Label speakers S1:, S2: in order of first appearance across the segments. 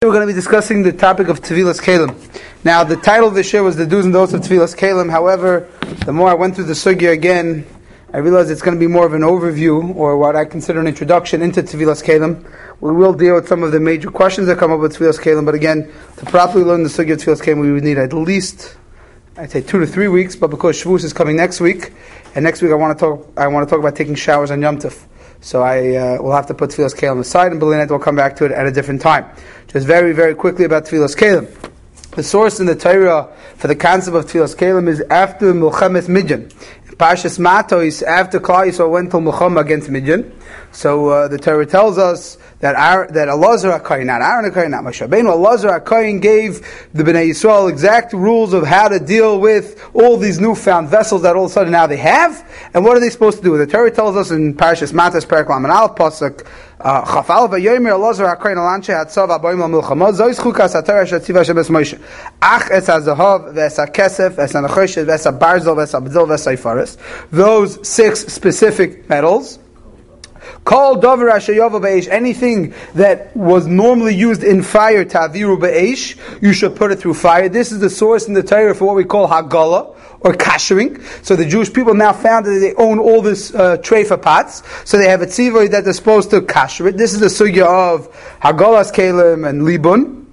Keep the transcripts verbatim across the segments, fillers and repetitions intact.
S1: We're going to be discussing the topic of Tevilas Kalim. Now, the title of the shir was the do's and don'ts of Tevilas Kalim. However, the more I went through the sugya again, I realized it's going to be more of an overview, or what I consider an introduction into Tevilas Kalim. We will deal with some of the major questions that come up with Tevilas Kalim, but again, to properly learn the sugya of Tevilas Kalim, we would need at least, I'd say two to three weeks, but because Shavuos is coming next week, and next week I want to talk, I want to talk about taking showers on Yom Tov. So I uh, will have to put Tevilas Kalim aside, and B'leinet will come back to it at a different time. Just very, very quickly about Tevilas Kalim. The source in the Torah for the concept of Tevilas Kalim is after Milchemes Midyan. In Parshas Matos, after Klal Yisrael went to Milchama against Midyan. So uh, the Torah tells us that our, that Elazar HaKohen, not Aaron HaKohen, not Moshe Rabbeinu, Elazar HaKohen gave the Bnei Yisrael exact rules of how to deal with all these newfound vessels that all of a sudden now they have. And what are they supposed to do? The Torah tells us in Parashas Matos, Perek Lamed Aleph, Pasuk Chafal v'yomer Elazar HaKohen al anshe hatzav aboim l'milchama zois chukas haTorah shetziva Hashem es Moshe ach es hazahav v'es hakesef v'es hanachoshet v'es habarzel v'es habdil v'es haifaris. Those six specific metals. Kol davar asher yova b'eish, anything that was normally used in fire, taviru b'eish, you should put it through fire. This is the source in the Torah for what we call hagala, or kashering. So the Jewish people now found that they own all this uh, treifa pots, so they have a tzivah that they're supposed to kasher it. This is the sugya of hagalas kelim and libun,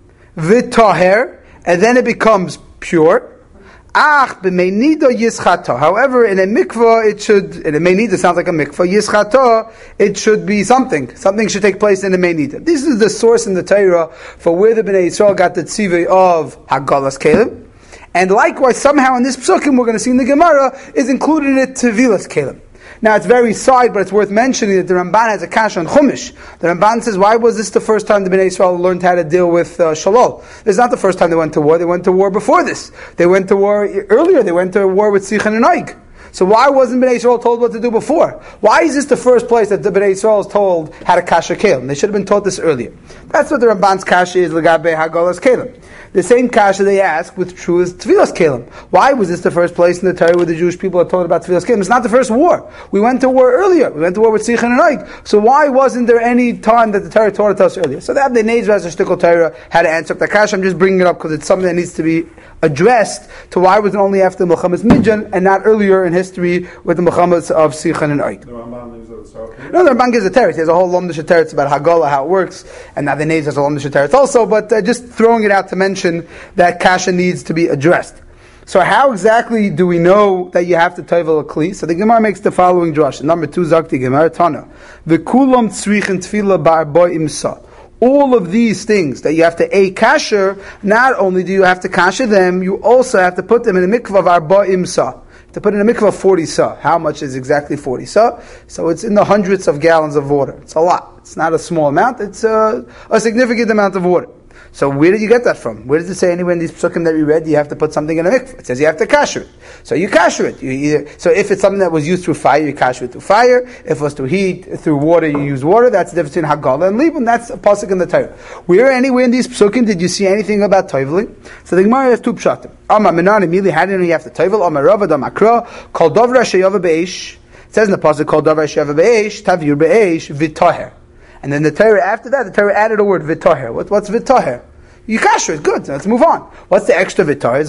S1: v'taher, and then it becomes pure. Ach, b'meinida yischato. However, in a mikvah, it should, in a meinida sounds like a mikvah, yischato, it should be something. Something should take place in the meinida. This is the source in the Torah for where the Bnei Yisrael got the tzivah of hagalas kelim. And likewise, somehow in this psukim, we're going to see in the Gemara, is included in it Tevilas Kalim. Now, it's very side, but it's worth mentioning that the Ramban has a kasha on Chumash. The Ramban says, why was this the first time the Bnei Yisrael learned how to deal with uh, Shalol? This is not the first time they went to war. They went to war before this. They went to war earlier. They went to war with Sichon and Oig. So why wasn't Bnei Yisrael told what to do before? Why is this the first place that the Bnei Yisrael is told how to kasha kelim? They should have been taught this earlier. That's what the Ramban's kasha is, l'gabe hagalas kelim. The same kasha they ask with true is Tevilas Kalim. Why was this the first place in the Torah where the Jewish people are told about Tevilas Kalim? It's not the first war. We went to war earlier. We went to war with Sichon and Oig. So why wasn't there any time that the Torah taught it to us earlier? So that the Neizvah as a shtickle Torah had to answer the kasha. I'm just bringing it up because it's something that needs to be addressed to why was it only after the Milchemes Midyan and not earlier in history with the Milchemes of Sichon and Oig.
S2: The Ramban leaves it so
S1: No, the Ramban gives a teretz. He has a whole Lomdish teretz about Hagala, how it works, and now the Neizvah has a Lomdish teretz also, but uh, just throwing it out to mention that kasha needs to be addressed. So how exactly do we know that you have to tovel a kli? So the Gemara makes the following drush. Number two, Zakti Gemara Tana. V'kulam tzrichen tefila ba'arba imsa. All of these things that you have to a kasher, not only do you have to kasher them, you also have to put them in a mikvah of arba imsa. To put in a mikvah of forty sa. How much is exactly forty sa? So it's in the hundreds of gallons of water. It's a lot. It's not a small amount. It's a, a significant amount of water. So where did you get that from? Where does it say anywhere in these psukim that we read you have to put something in a mikvah? It says you have to kasher it. So you kasher it. You either, so if it's something that was used through fire, you kasher it through fire. If it was through heat, through water, you use water. That's the difference between hagala and libun. That's a pasuk in the Torah. Where anywhere in these psukim did you see anything about toveling? So the Gemara has two pshatim. Amar menan immediately how do you know you have to tovel? Amar ravad amakra kol dovra sheyava beish. It says in the pasuk kol dovra sheyava beish tavir beish v'toher. And then the Torah, after that, the Torah added a word, v'toher. What, what's v'toher? You kasher it, good, let's move on. What's the extra v'toher?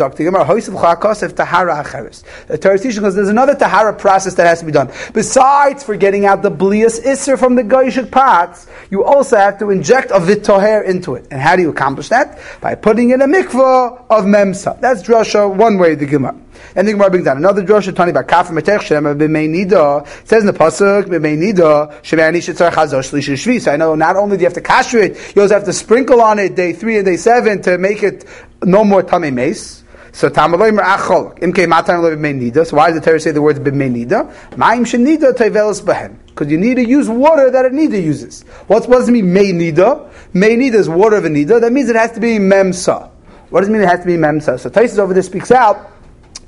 S1: The Torah teaches us there's another tahara process that has to be done. Besides for getting out the blias isser from the goyishik pots, you also have to inject a v'toher into it. And how do you accomplish that? By putting in a mikvah of memsa. That's drasha, one way the Gemara. And the Gemara brings down another drasha, Tani bar kaf metech shema b'meinida. It says in the pasuk b'meinida shemani shetzar chazosh shlish shvi. So I know not only do you have to kasher it, you also have to sprinkle on it day three and day seven to make it no more tamei meis. So tamaloi merachol imkei matan lo b'meinida. So why does the Torah say the words b'meinida? Ma'im shenida tevelos behem. Because you need to use water that a nida uses. What's, what does it mean meinida? Meinida is water of a nida. That means it has to be memsa. What does it mean it has to be memsa? So Taisus over there speaks out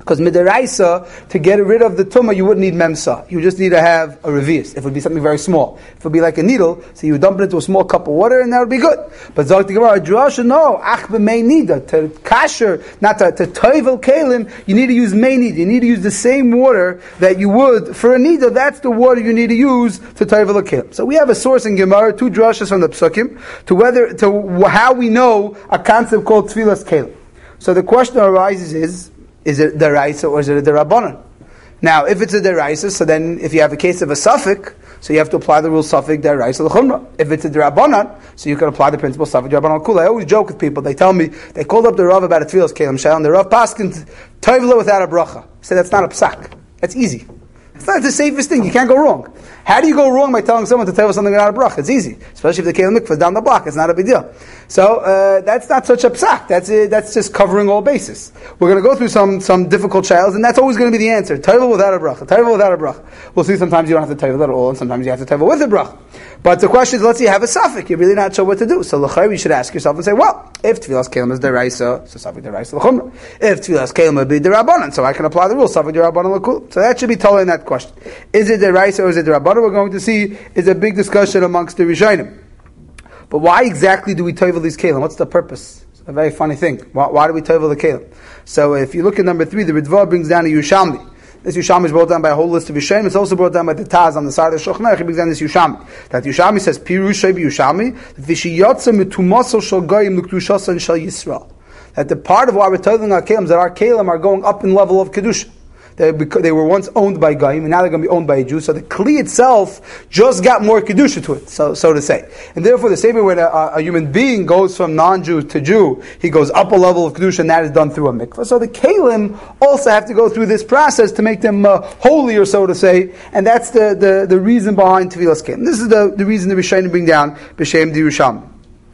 S1: Because midaraisa, to get rid of the tumah, you wouldn't need memsa. You just need to have a revius. If it would be something very small. If it would be like a needle, so you would dump it into a small cup of water and that would be good. But Zog the Gemara, drasha, no, ach b'mei nida, to kasher, not to, to toivel kalim, you need to use mei nida. You need to use the same water that you would for a nida. That's the water you need to use to toivel a kalim. So we have a source in Gemara, two drashas from the Psukim, to whether, to how we know a concept called tfilas kalim. So the question arises is, is it deraisa or is it a derabanan? Now, if it's a deraisa, so then if you have a case of a suffix, so you have to apply the rule suffix deraisa l'chumra. If it's a derabanan, so you can apply the principle suffix derabanan kula. I always joke with people. They tell me they called up the Rav about a tefillas kelim shal, and the Rav paskin toivla without a bracha. I said that's not a psak. That's easy. It's not the safest thing. You can't go wrong. How do you go wrong by telling someone to tell something without a bracha? It's easy, especially if the kelim mikvah is down the block. It's not a big deal. So uh, that's not such a psak. That's uh, that's just covering all bases. We're going to go through some some difficult trials, and that's always going to be the answer. Tayvel without a bracha. Tayvel without a bracha. We'll see. Sometimes you don't have to tayvel at all, and sometimes you have to tayvel with a bracha. But the question is, let's say you have a suffix. You're really not sure what to do. So l'chayr, you should ask yourself and say, well, if tefillas kelim is deraisa, so suffix deraisa l'chumra. If tefillas kelim would be derabanan, so I can apply the rule suffix derabanan l'kul. So that should be told in that question. Is it deraisa or is it derabanan? We're going to see is a big discussion amongst the Rishonim. But why exactly do we toivel these kelim? What's the purpose? It's a very funny thing. Why, why do we toivel the kelim? So if you look at number three, the Ritva brings down a Yushalmi. This Yushalmi is brought down by a whole list of Rishonim. It's also brought down by the Taz on the side of the Shulchan Aruch. He brings down this Yushalmi. That Yushalmi says, Pirush Yushalmi, V'shiyotza mitumaso shel goyim l'kedushasan shel Yisrael. That the part of why we're toiveling our kelim is that our kelim are going up in level of kedusha. They, they were once owned by Goyim, and now they're going to be owned by a Jew. So the Kli itself just got more Kedusha to it, so so to say. And therefore, the same way when a, a human being goes from non-Jew to Jew, he goes up a level of Kedusha, and that is done through a mikvah. So the Kalim also have to go through this process to make them uh, holier, so to say, and that's the, the, the reason behind Tevilas Kalim. This is the, the reason the Rishonim bring down B'Shem D'Yerushalmi.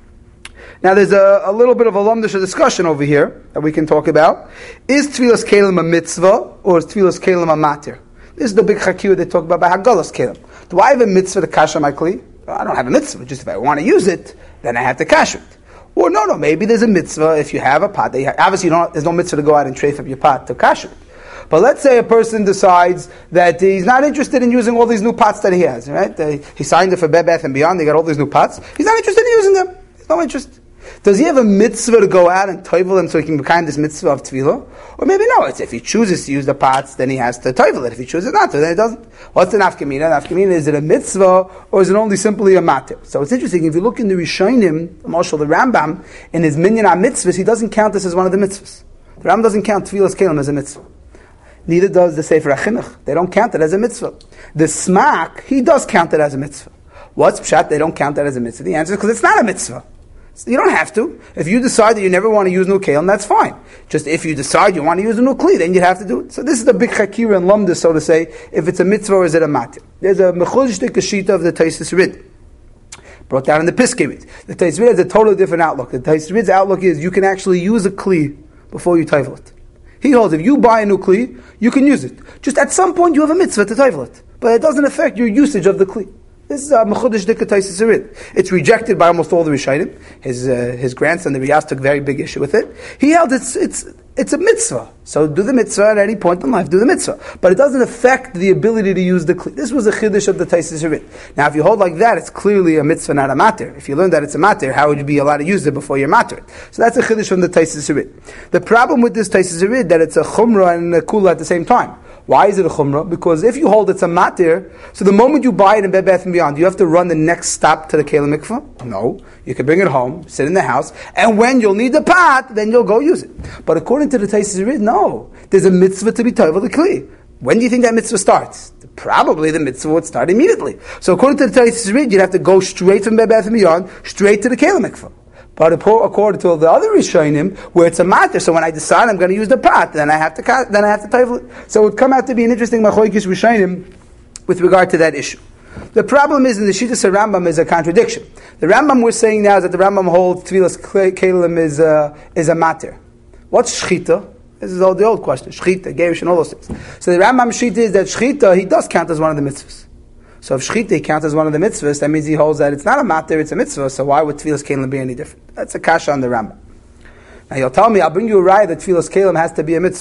S1: Now there's a, a little bit of a lumdisha discussion over here that we can talk about. Is Tfilas Kelim a mitzvah or is Tfilas Kelim a matir? This is the big chakir they talk about by Hagalas Kelim. Do I have a mitzvah to kasher my kli? I don't have a mitzvah. Just if I want to use it, then I have to kasher it. Or no, no, maybe there's a mitzvah if you have a pot. Have, obviously, you don't, there's no mitzvah to go out and treif up your pot to kasher it. But let's say a person decides that he's not interested in using all these new pots that he has. Right? He signed it for Bed Bath and Beyond. They got all these new pots. He's not interested in using them. There's no interest. Does he have a mitzvah to go out and toivel them so he can become this mitzvah of tefillah? Or maybe no, it's if he chooses to use the pots, then he has to toivel it. If he chooses not to, then he doesn't. What's the nafkamina? Nafkamina, is it a mitzvah or is it only simply a matir? So it's interesting, if you look in the Rishonim, Marshal the Rambam, in his minyan mitzvahs, he doesn't count this as one of the mitzvahs. The Rambam doesn't count tefillas kelim as a mitzvah. Neither does the Sefer HaChinuch. They don't count it as a mitzvah. The Smak, he does count it as a mitzvah. What's pshat? They don't count that as a mitzvah. The answer is because it's not a mitzvah. You don't have to. If you decide that you never want to use new kelim, that's fine. Just if you decide you want to use a new kli, then you have to do it. So this is the big chakira and lumda, so to say, if it's a mitzvah or is it a matir. There's a mechudishtik kashita of the Taisus Rid, brought down in the Piskei Rid. The Taisus Rid has a totally different outlook. The Taisus Rid's outlook is you can actually use a kli before you toivel it. He holds if you buy a new kli, you can use it. Just at some point you have a mitzvah to toivel it, but it doesn't affect your usage of the kli. This is a mechudesh dika Taisus Rid. It's rejected by almost all the Rishonim. His uh, his grandson, the Riyaz, took very big issue with it. He held it's it's it's a mitzvah. So do the mitzvah at any point in life. Do the mitzvah, but it doesn't affect the ability to use the kli. This was a chiddush of the Taisus Rid. Now, if you hold like that, it's clearly a mitzvah, not a matir. If you learn that it's a matir, how would you be allowed to use it before you're matir? So that's a chiddush from the Taisus Rid. The problem with this Taisus Rid that it's a chumrah and a kula at the same time. Why is it a chumrah? Because if you hold it's a matir, so the moment you buy it in Bed Bath and Beyond, do you have to run the next stop to the kelim mikvah? No. You can bring it home, sit in the house, and when you'll need the pot, then you'll go use it. But according to the Taisus Rid, no. There's a mitzvah to be toivel the kli. When do you think that mitzvah starts? Probably the mitzvah would start immediately. So according to the Taisus Rid, you'd have to go straight from Bed Bath and Beyond, straight to the kelim mikvah. But according to the other Rishonim, where it's a matter, so when I decide I'm going to use the pot, then I have to then I have to toivel it. So it would come out to be an interesting machoikis Rishonim with regard to that issue. The problem is in the Shittas Rambam is a contradiction. The Rambam we're saying now is that the Rambam holds Tfilas Kelim is a, is a matter. What's Shchita? This is all the old question. Shchita, Gerish, and all those things. So the Rambam Shchita is that Shchita, he does count as one of the mitzvahs. So if Shchita counts as one of the mitzvahs, that means he holds that it's not a matter, it's a mitzvah, so why would Tfilas Kelim be any different? That's a kasha on the Rambam. Now you'll tell me, I'll bring you a raya that Tfilas Kelim has to be a mitzvah.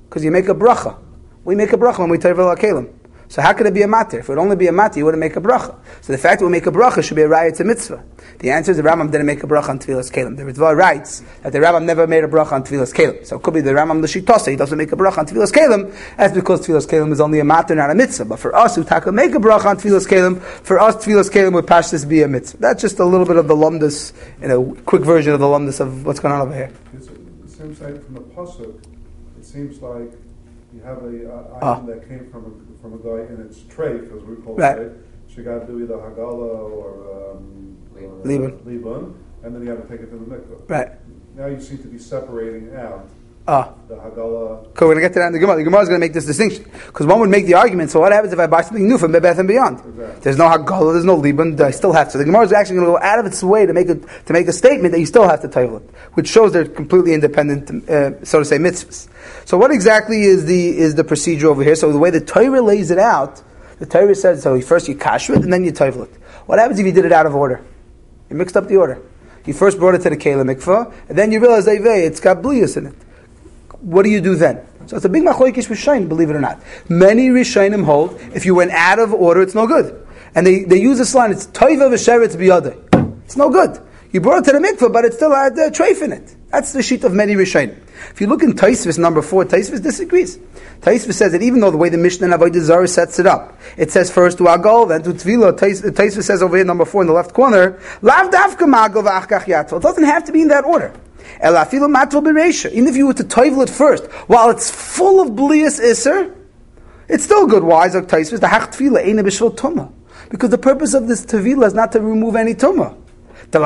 S1: Because you make a bracha. We make a bracha when we tevel HaKelim. So how could it be a matir? If it would only be a matir, you wouldn't make a bracha. So the fact that we make a bracha should be a raya to mitzvah. The answer is the Rambam didn't make a bracha on Tevilas Kelim. The Ritva writes that the Rambam never made a bracha on Tevilas Kelim. So it could be the Rambam L'Shitose, he doesn't make a bracha on Tevilas Kelim. That's because Tevilas Kelim is only a matir, not a mitzvah. But for us who taka make a bracha on Tevilas Kelim, for us Tevilas Kelim would pashtus be a mitzvah. That's just a little bit of the lumdus, in a quick version of the lumdus of what's going on over here.
S2: It seems like from the pasuk, it seems like you have a uh, item
S1: ah.
S2: that came from a, from a guy in its treif, as we call
S1: right.
S2: it. So you got to do either hagala or um,
S1: Liban.
S2: Uh, Liban, and then you have to take it to the mikvah.
S1: Right.
S2: Now you seem to be separating out
S1: ah.
S2: the hagala.
S1: Okay, we're going to get to that in the Gemara. The Gemara is going to make this distinction. Because one would make the argument, so what happens if I buy something new from Beth and beyond?
S2: Exactly.
S1: There's no hagala, there's no Liban, I still have to. The Gemara is actually going to go out of its way to make a, to make a statement that you still have to table it, which shows they're completely independent, uh, so to say, mitzvahs. So what exactly is the is the procedure over here? So the way the Torah lays it out, the Torah says, so first you kasher it and then you table it. What happens if you did it out of order? You mixed up the order. You first brought it to the Keilah Mikvah, and then you realize, hey, it's got blius in it. What do you do then? So it's a big machlokes Rishonim, believe it or not. Many Rishonim hold, if you went out of order, it's no good. And they, they use this line, it's toiva v'sheretz biyadei. It's no good. You brought it to the mikvah, but it still had uh, treif in it. That's the sheet of many Rishonim. If you look in Taisvis number four, Taisvis disagrees. Taisvis says that even though the way the Mishnah and Avodah Zarah sets it up, it says first to Agol, then to Tvila. Taisvis says over here, number four in the left corner, Lav dafka magol v'achkach yatvel. It doesn't have to be in that order. Elafilu matvel b'reisha. Even if you were to toivel it first, while it's full of blias iser, it's still good. Why? Zok Taisvis, the hach Tvila ain't a b'shvil tumah. Because the purpose of this Tvila is not to remove any tumah. And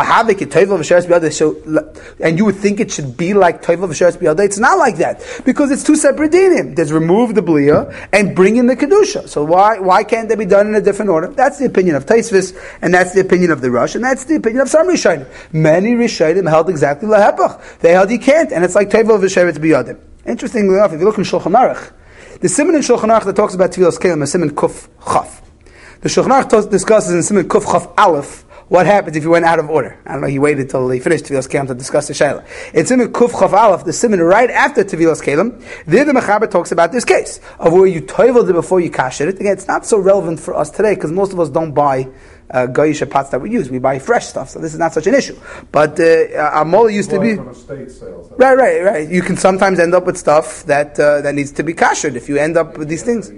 S1: you would think it should be like Toivel V'Sheretz B'Yadei. It's not like that. Because it's two separate dinim. There's remove the Blia and bring in the Kedusha. So why why can't they be done in a different order? That's the opinion of Taisvis, and that's the opinion of the Rush, and that's the opinion of some Rishonim. Many Rishonim held exactly Lahepach. They held you can't, and it's like Toivel V'Sheretz B'Yadei. Interestingly enough, if you look in Shulchan Aruch, the Siman in Shulchan Aruch that talks about Tevilas Kelim is Siman Kuf Chaf. The Shulchan Aruch discusses in Siman Kuf Chaf Aleph what happens if you went out of order. I don't know, he waited till he finished Tevilas Kelim to discuss the Shaila. It's Siman Kuf Chaf Aleph, the Siman right after Tevilas Kelim. There the Mechaber talks about this case, of where you toiveled it before you kasher it. Again, it's not so relevant for us today, because most of us don't buy uh, Goyish pots that we use. We buy fresh stuff, so this is not such an issue. But uh, our mola used to be...
S2: From estate sales.
S1: Right, right, right. You can sometimes end up with stuff that uh, that needs to be kashered if you end up with these things.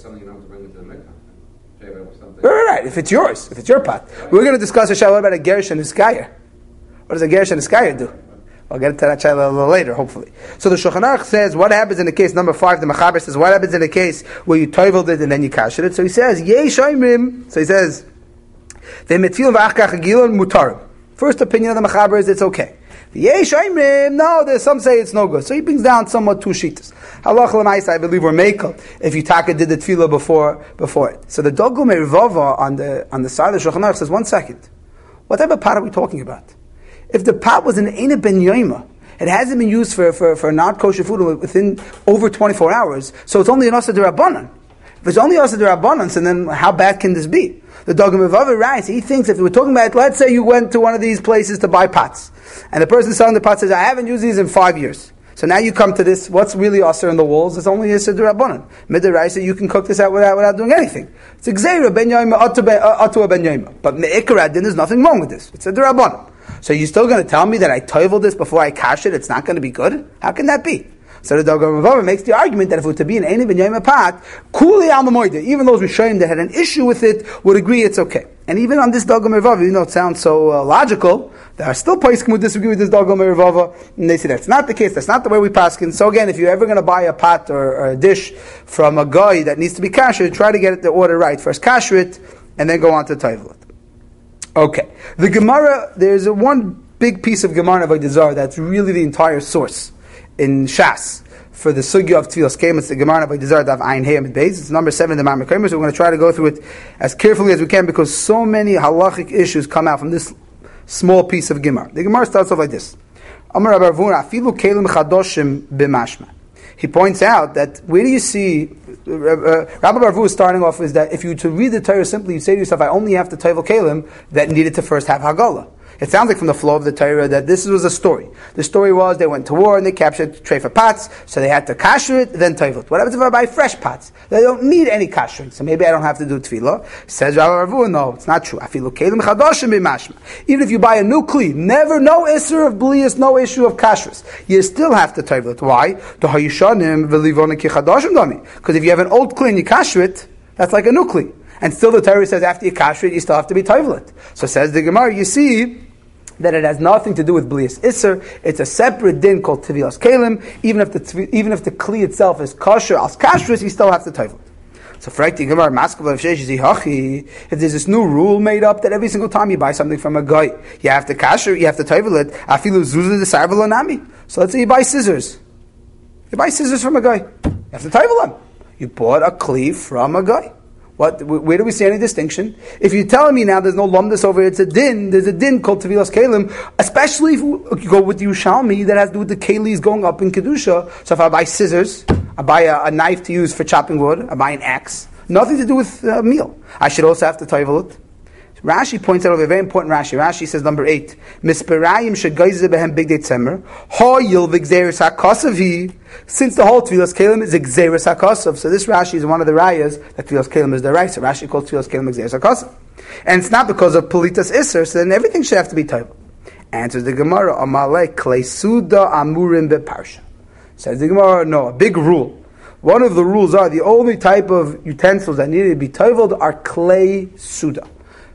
S1: Right, right, right. If it's yours, if it's your pot. We're going to discuss a shayla about a Gersh and a Skyer. What does a Gersh and a Skyer do? I'll get into that shayla a little later, hopefully. So the Shulchan Aruch says, what happens in the case, number five, the Mechaber says, what happens in the case where you toiveled it and then you kashed it? So he says, Yei Shoimrim. So he says, They mitfil v'achkach gilon mutarim. First opinion of the Mechaber is it's okay. Yei Shoimrim, no, there's some say it's no good. So he brings down somewhat two sheetas. Halach l'maisa, I believe, we're mekel if you taka did the tefillah before before it. So the Dogul Merivava on the on the side of the Shulchan Aruch says, one second, what type of pot are we talking about? If the pot was an Eina ben Yoima, it hasn't been used for, for, for not kosher food within over twenty-four hours, so it's only an Asa D'Rabbanan. If it's only Asa D'Rabbanan, and then how bad can this be? The Dogul Merivava writes, he thinks if we're talking about, let's say you went to one of these places to buy pots, and the person selling the pot says, I haven't used these in five years. So now you come to this, what's really Aser in the walls? It's only Yisr D'Rabbanan. Midiraisa, you can cook this out without, without doing anything. It's Xera ben Yoima, Atua ben Yoima. But Me'ikar Adin, there's nothing wrong with this. It's a D'Rabbanan. So you're still going to tell me that I toivel this before I cash it, it's not going to be good? How can that be? So the Dogul Merivava makes the argument that if it were to be an Eina ben Yoima pot, Kuli al Mamoide, even those Rishonim that had an issue with it would agree it's okay. And even on this Dogul Merivava, even though it sounds so uh, logical, there are still poskim who disagree with this Dogul Merivava, and they say that's not the case, that's not the way we paskin. So again, if you're ever going to buy a pot or, or a dish from a guy that needs to be kasher, try to get it the order right. First kasher it, and then go on to toivel it. Okay. The Gemara, there's a one big piece of Gemara of Avodah Zarah that's really the entire source in Shas for the sugya of Tevilas Kelim. It's the Gemara of Avodah Zarah Daf Ayin Hey Amid Beis. It's number seven in the Ma'amar Kaimer, so we're going to try to go through it as carefully as we can because so many halachic issues come out from this small piece of Gemara. The Gemara starts off like this. Amar Rabbi Ravuna, afilu kelim chadoshim b'mashma. He points out that where do you see, uh, uh, Rabbi Barvu is starting off is that if you were to read the Torah simply, you say to yourself, I only have to toivel kelim that needed to first have Hagala. It sounds like from the flow of the Torah that this was a story. The story was they went to war and they captured treifa pots, so they had to kasher it, then tevel. What happens if I buy fresh pots? They don't need any kashering, so maybe I don't have to do tefillah. Says Rav Ravua, no, it's not true. Afilu kelim chadashim b'mashma. Even if you buy a new kli, never, no issue of blias, no issue of kashrus, you still have to tevel it. Why? Because if you have an old kli and you kasher it, that's like a new kli. And still the Torah says after you kasher it, you still have to be tevel it. So says the Gemara, you see that it has nothing to do with blias isser. It's a separate din called tevilas kelim. Even if the even if the kli itself is kosher as kashrus, you still have to tevel it. So for the Gemara, if there's this new rule made up that every single time you buy something from a guy, you have to kasher, you have to tevel it. Afilu zuzah the sarvelanami. So let's say you buy scissors. You buy scissors from a guy. You have to tevel them. You bought a kli from a guy. What? Where do we see any distinction? If you're telling me now there's no lumdus over it, it's a din, there's a din called tevilas kelim, especially if you go with the Yerushalmi that has to do with the kelis going up in Kedusha. So if I buy scissors, I buy a, a knife to use for chopping wood, I buy an axe, nothing to do with a meal. I should also have to tevel it. Rashi points out a very important Rashi. Rashi says number eight, Misperayim shegayze behem big detzemer, hoyil v'gzeres hakosavi. Since the whole Tvilas Kelim is Gzeres HaKosav, so this Rashi is one of the rayas that Tvilas Kelim is the right. So Rashi calls Tvilas Kelim Gzeres HaKosav. And it's not because of Politas Isser, so then everything should have to be Taiva. Answers the Gemara, Amalek Kleisuda Amurim Beparsha. Says the Gemara, no, a big rule. One of the rules are the only type of utensils that need to be Taivaled are Klei Suda.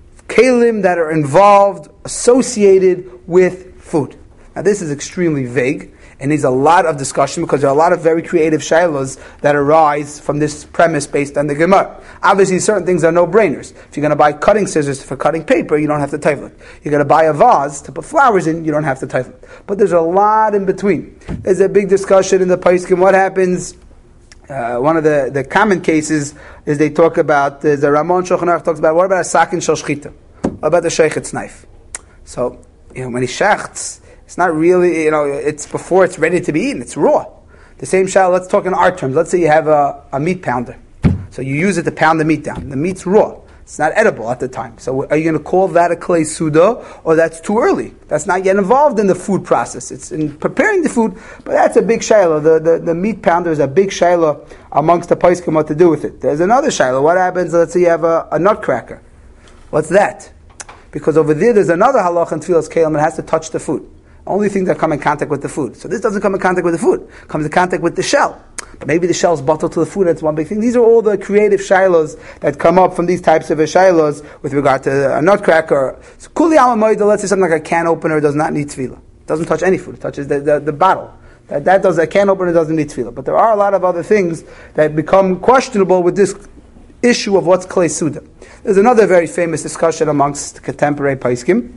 S1: Kelim that are involved, associated with food. Now this is extremely vague and needs a lot of discussion because there are a lot of very creative shaylos that arise from this premise based on the Gemara. Obviously certain things are no-brainers. If you're going to buy cutting scissors for cutting paper, you don't have to tevel it. You're going to buy a vase to put flowers in, you don't have to tevel it. But there's a lot in between. There's a big discussion in the Paiskim. What happens? Uh, one of the, the common cases is they talk about, uh, the Ramon Shulchan Aruch talks about, what about a sakin shel shchita? What about the sheichet's knife? So, you know, when he shechts, it's not really, you know, it's before it's ready to be eaten, it's raw. The same shal, let's talk in our terms. Let's say you have a, a meat pounder. So you use it to pound the meat down. The meat's raw. It's not edible at the time. So are you going to call that a klei suda, or that's too early? That's not yet involved in the food process. It's in preparing the food, but that's a big shayla. The, the, the meat pounder is a big shayla amongst the paiskim what to do with it. There's another shayla. What happens, let's say you have a, a nutcracker. What's that? Because over there, there's another halach in Tfilas Kelim that has to touch the food. Only things that come in contact with the food. So this doesn't come in contact with the food. It comes in contact with the shell. But maybe the shell's bottled to the food, that's one big thing. These are all the creative shilos that come up from these types of shilos with regard to a nutcracker. So kuli alamoida, let's say something like a can opener does not need tefillah. It doesn't touch any food. It touches the, the, the bottle. That, that does, a can opener doesn't need tefillah. But there are a lot of other things that become questionable with this issue of what's klei suda. There's another very famous discussion amongst contemporary paiskim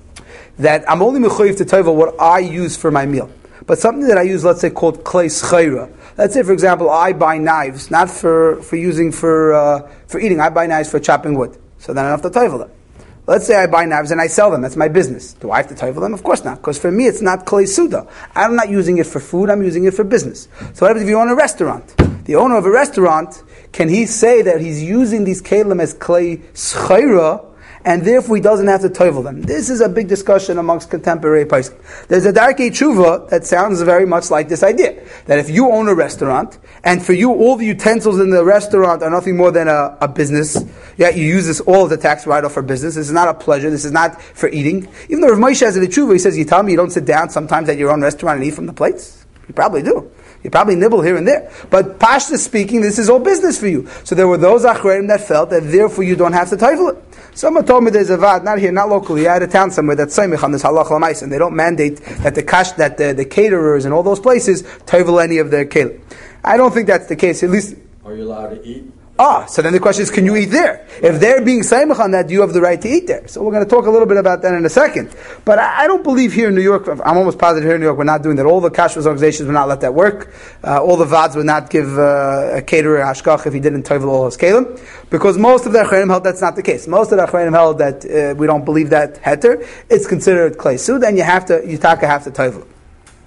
S1: that I'm only mechuyev to tell you what I use for my meal. But something that I use, let's say, called klei schayra. Let's say, for example, I buy knives, not for, for using for uh, for eating. I buy knives for chopping wood. So then I don't have to tevel them. Let's say I buy knives and I sell them. That's my business. Do I have to tevel them? Of course not. Because for me, it's not klei suda. I'm not using it for food. I'm using it for business. So what happens if you own a restaurant? The owner of a restaurant, can he say that he's using these kelim as klei schayra, and therefore he doesn't have to tevel them? This is a big discussion amongst contemporary paiskim. There's a darkei tshuva that sounds very much like this idea, that if you own a restaurant, and for you all the utensils in the restaurant are nothing more than a, a business, yeah, you use this all as a tax write-off for business, this is not a pleasure, this is not for eating. Even though Rav Moshe has a tshuva, he says, you tell me you don't sit down sometimes at your own restaurant and eat from the plates? You probably do. You probably nibble here and there. But pashta speaking, this is all business for you. So there were those achreidim that felt that therefore you don't have to tevel it. Someone told me there's a vad, not here, not locally, out of town somewhere, that's seimich on this halach l'mais, and they don't mandate that the kash, that the, the caterers and all those places tevel any of their kelim. I don't think that's the case. At least.
S3: Are you allowed to eat?
S1: Ah, so then the question is, can you eat there? If they're being seimich on that, do you have the right to eat there? So we're going to talk a little bit about that in a second. But I, I don't believe here in New York, I'm almost positive here in New York, we're not doing that. All the kashrus organizations would not let that work. Uh, all the vads would not give uh, a caterer hashkach if he didn't tevel all his kelim. Because most of the achreinim held that's not the case. Most of the achreinim held that uh, we don't believe that heter. It's considered klei sud, and you have to, you taka have to tevel.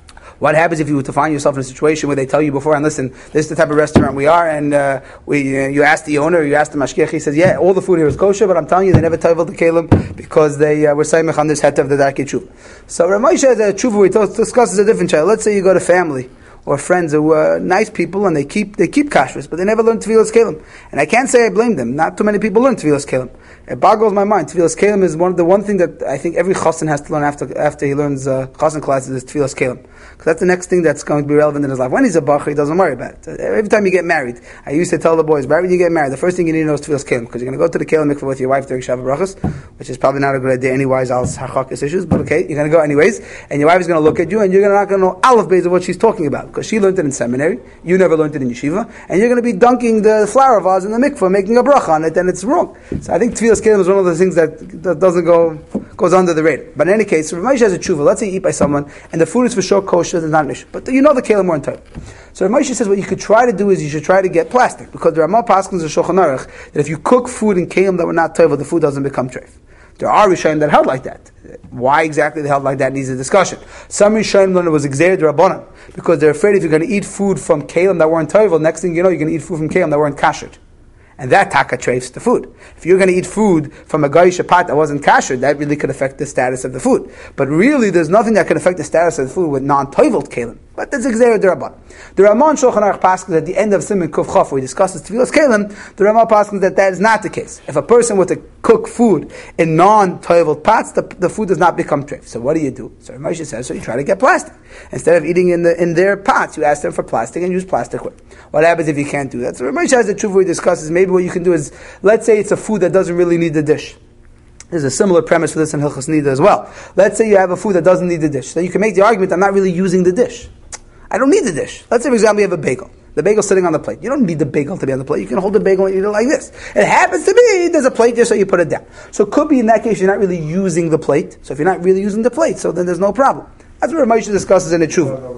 S1: What happens if you were to find yourself in a situation where they tell you beforehand, listen, this is the type of restaurant we are, and uh, we uh, you ask the owner, you ask the mashgiach, he says, yeah, all the food here is kosher, but I'm telling you, they never toivel the kelim because they uh, were saimach on this het of the darkei tshuva. So Rav Moshe has a tshuva where he discusses a different child. Let's say you go to family or friends who are nice people and they keep they keep kashrus, but they never learn tevilas kelim. And I can't say I blame them. Not too many people learn tevilas kelim. It boggles my mind. Tevilas kelim is one of the one thing that I think every chassan has to learn after after he learns uh, chassan classes is tevilas kelim. Because that's the next thing that's going to be relevant in his life. When he's a bacher, he doesn't worry about it. Every time you get married, I used to tell the boys, right when you get married, the first thing you need to know is tevilas kelim, because you're going to go to the kelim mikveh with your wife during Shabbat brachas, which is probably not a good idea anyways, al harchakis issues, but okay, you're going to go anyways, and your wife is going to look at you, and you're not going to know aleph beis of what she's talking about, because she learned it in seminary, you never learned it in yeshiva, and you're going to be dunking the flower vase in the mikveh, making a bracha on it, and it's wrong. So I think tevilas kelim is one of the things that, that doesn't go, goes under the radar. But in any case, Rav Moshe has a tshuva. Let's say you eat by someone, and the food is for sure kosher, there's not an issue. But you know the kelim weren't tight. So Rav Moshe says what you could try to do is you should try to get plastic, because there are more paskins of Shulchan Aruch that if you cook food in kelim that were not toivel, the food doesn't become treif. There are Rishonim that held like that. Why exactly they held like that needs a discussion. Some Rishonim learned it was Gzeir D'Rabbanan, because they're afraid if you're going to eat food from kelim that weren't toivel, next thing you know, you're going to eat food from kelim that weren't kasher. And that taka treifs the food. If you're going to eat food from a goyish pot that wasn't kasher, that really could affect the status of the food. But really, there's nothing that can affect the status of the food with non-toivelt kelim. But that's Gzeir D'Rabbanan. The Ramon Shulchan Aruch paskins at the end of Siman Kuf Chaf, where he discusses tevilas kelim, the Ramon paskins that that is not the case. If a person were to cook food in non-toivelt pots, the, the food does not become treif. So what do you do? So Rav Moshe says, so you try to get plastic. Instead of eating in the in their pots, you ask them for plastic and use plastic with. What happens if you can't do that? So Rav Moshe has a tshuva where he discusses, maybe what you can do is, let's say it's a food that doesn't really need the dish. There's a similar premise for this in Hilchos Nida as well. Let's say you have a food that doesn't need the dish. So you can make the argument, I'm not really using the dish. I don't need the dish. Let's say, for example, you have a bagel. The bagel's sitting on the plate. You don't need the bagel to be on the plate. You can hold the bagel and eat it like this. It happens to be, there's a plate there, so you put it down. So it could be in that case, you're not really using the plate. So if you're not really using the plate, so then there's no problem. That's what Moshe discusses in the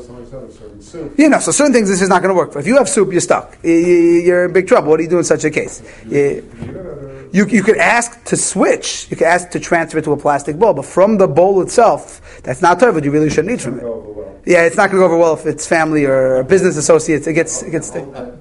S1: tshuva. You know, so certain things this is not going to work for. If you have soup, you're stuck. You're in big trouble. What do you do in such a case? You, you, you could ask to switch. You could ask to transfer it to a plastic bowl. But from the bowl itself, that's not tough, but you really shouldn't eat from it. Yeah, it's not going to go over well if it's family or business associates. It gets it gets.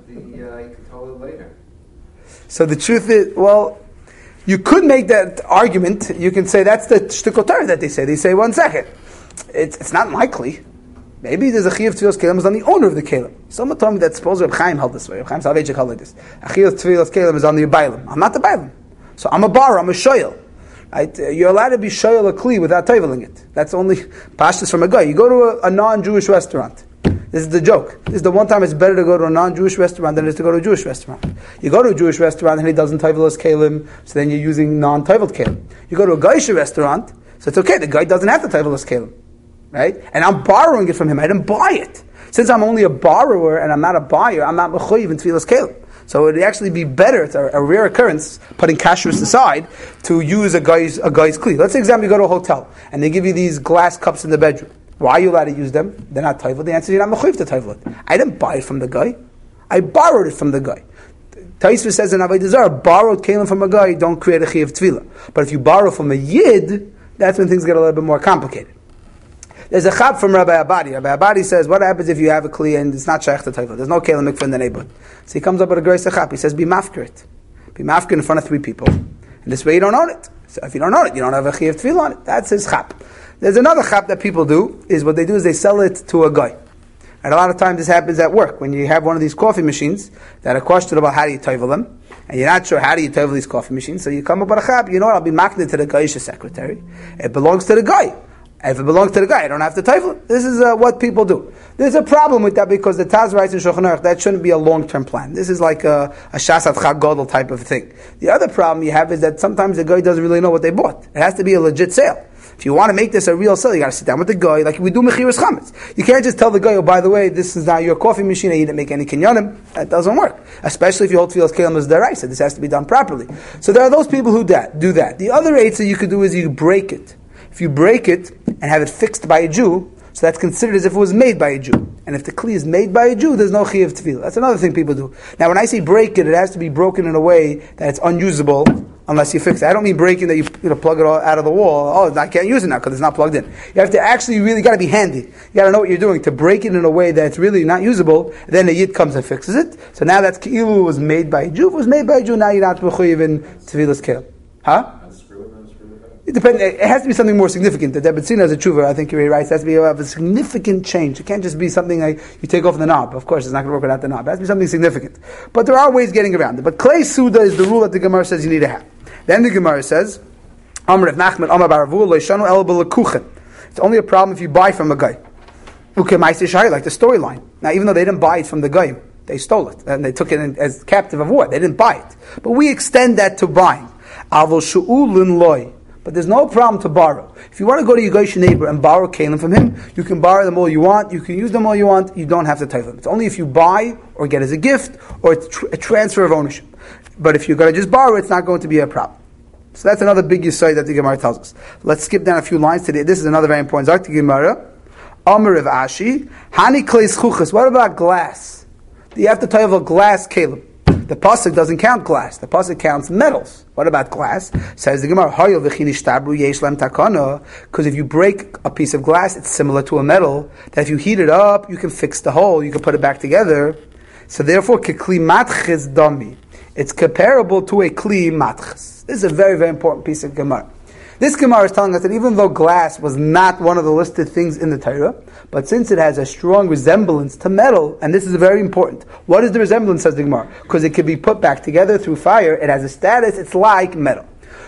S1: So the truth is, well, you could make that argument. You can say that's the shtickle Torah that they say. They say, one second, it's it's not likely. Maybe there's a chiyuv tevilas kelim is on the owner of the kelim. Someone told me that supposedly Reb Chaim held this way. Reb Chaim Soloveitchik held like this. A chiyuv tevilas kelim is on the bailim. I'm not the bailim, so I'm a bar. I'm a shoyel. Right? You're allowed to be shoyel a kli without toiveling it. That's only pashtus from a guy. You go to a, a non-Jewish restaurant. This is the joke. This is the one time it's better to go to a non-Jewish restaurant than it is to go to a Jewish restaurant. You go to a Jewish restaurant and he doesn't toivel his kelim, so then you're using non-toivelt kelim. You go to a Goyish restaurant, so it's okay. The guy doesn't have to toivel his kelim, right? And I'm borrowing it from him. I didn't buy it. Since I'm only a borrower and I'm not a buyer, I'm not mechuyev in tevilas kelim. So it would actually be better, it's a, a rare occurrence, putting kashrus aside, to use a guy's a guy's kli. Let's say, example, you go to a hotel and they give you these glass cups in the bedroom. Why are you allowed to use them? They're not toivel. The answer is you're not mechuyev to toivel it. I didn't buy it from the guy. I borrowed it from the guy. Taisva says in Avodah Zarah, borrowed kelim from a guy, don't create a chiyuv tvila. But if you borrow from a yid, that's when things get a little bit more complicated. There's a chab from Rabbi Abadi. Rabbi Abadi says, what happens if you have a kli and it's not shaykh to toivel? There's no kelim mikvah in the neighborhood. So he comes up with a grace chab. He says, be mafkir it. Be mafkir in front of three people. And this way you don't own it. So if you don't own it, you don't have a chiyuv tvila on it. That's his chab. There's another chab that people do, is what they do is they sell it to a guy. And a lot of times this happens at work, when you have one of these coffee machines that are questioned about how do you toivel them, and you're not sure how do you toivel these coffee machines, so you come up with a chab, you know what, I'll be makneh to the guy's secretary. It belongs to the guy. If it belongs to the guy, I don't have to toivel it. This is uh, what people do. There's a problem with that because the Taz writes in Shulchan Aruch that shouldn't be a long-term plan. This is like a, a shasat chag gadol type of thing. The other problem you have is that sometimes the guy doesn't really know what they bought. It has to be a legit sale. If you want to make this a real sale, you got to sit down with the guy, like we do mechiras chametz. You can't just tell the guy, oh, by the way, this is not your coffee machine, and you didn't make any kinyanim. That doesn't work. Especially if you hold tevilas kelim as deraisa. This has to be done properly. So there are those people who da- do that. The other eitzah you could do is you break it. If you break it and have it fixed by a Jew, so that's considered as if it was made by a Jew. And if the kli is made by a Jew, there's no chiyuv tefillah. That's another thing people do. Now, when I say break it, it has to be broken in a way that it's unusable unless you fix it. I don't mean breaking that you, you know, plug it all out of the wall. Oh, I can't use it now because it's not plugged in. You have to actually really got to be handy. You got to know what you're doing to break it in a way that's really not usable. Then the Yid comes and fixes it. So now that's Ki'ilu was made by a Jew. It was made by a Jew. Now you're not mechuyev in Tevilas Kelim. Huh? It depends. It has to be something more significant. The Debetzina as a tshuva, I think you're right. It has to be have a significant change. It can't just be something like you take off the knob. Of course, it's not going to work without the knob. It has to be something significant. But there are ways getting around it. But Klei Suda is the rule that the Gemara says you need to have. Then the Gemara says, Amar Rav Nachman, Amar Baravu, Lo Yishanu El B'Lekuchen. It's only a problem if you buy from a guy. Ukemaisi Shai, like the storyline. Now, even though they didn't buy it from the guy, they stole it and they took it in, as captive of war. They didn't buy it, but we extend that to buying. Avol Shu'ulun Loi. But there's no problem to borrow. If you want to go to your Goyish neighbor and borrow kalim from him, you can borrow them all you want, you can use them all you want, you don't have to tithe them. It's only if you buy or get as a gift or it's tr- a transfer of ownership. But if you're going to just borrow, it's not going to be a problem. So that's another big yesod that the Gemara tells us. Let's skip down a few lines today. This is another very important Zak the Gemara. Amar of Ashi, Hani Kleis Chuchas. What about glass? You have to tithe a glass kalim. The pasuk doesn't count glass. The pasuk counts metals. What about glass? Says the Gemara, because if you break a piece of glass, it's similar to a metal. That if you heat it up, you can fix the hole. You can put it back together. So therefore, kekli matches dami. It's comparable to a kli matches. This is a very, very important piece of Gemara. This Gemara is telling us that even though glass was not one of the listed things in the Torah, but since it has a strong resemblance to metal, and this is very important. What is the resemblance, says the Gemara? Because it can be put back together through fire. It has a status, it's like metal.